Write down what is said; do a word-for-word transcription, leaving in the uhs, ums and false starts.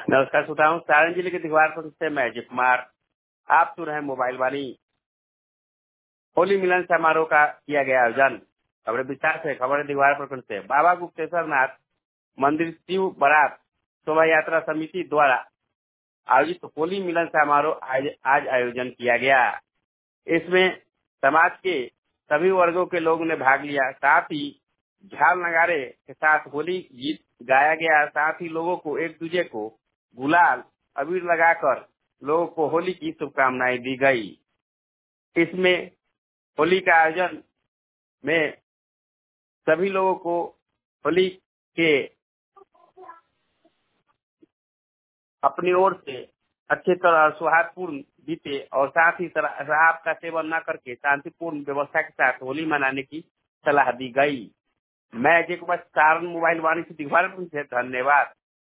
नमस्कार श्रोताओं, सारण जिले के दिघवारपुर से मैं अजय कुमार। आप सुन रहे हैं मोबाइल वाणी। होली मिलन समारोह का किया गया आयोजन। खबरें विस्तार से। खबर दिघवारपुर से। बाबा गुप्तेश्वर नाथ मंदिर शिव बारात शोभा यात्रा समिति द्वारा आयोजित होली मिलन समारोह आज, आज आयोजन किया गया। इसमें समाज के सभी वर्गों के लोगों ने भाग लिया। साथ ही झाल नगारे के साथ होली गीत गाया गया। साथ ही लोगों को एक दूसरे को गुलाल अबीर लगाकर लोगों को होली की शुभकामनाएं दी गई। इसमें होली का आयोजन में सभी लोगों को होली के अपनी ओर से अच्छे तरह सौहार्दपूर्ण बीते और साथ ही शराब का सेवन न करके शांतिपूर्ण व्यवस्था के साथ होली मनाने की सलाह दी गई। मैं अजय कुमार, सारण मोबाइल वाणी से दिघवारपुर से। धन्यवाद।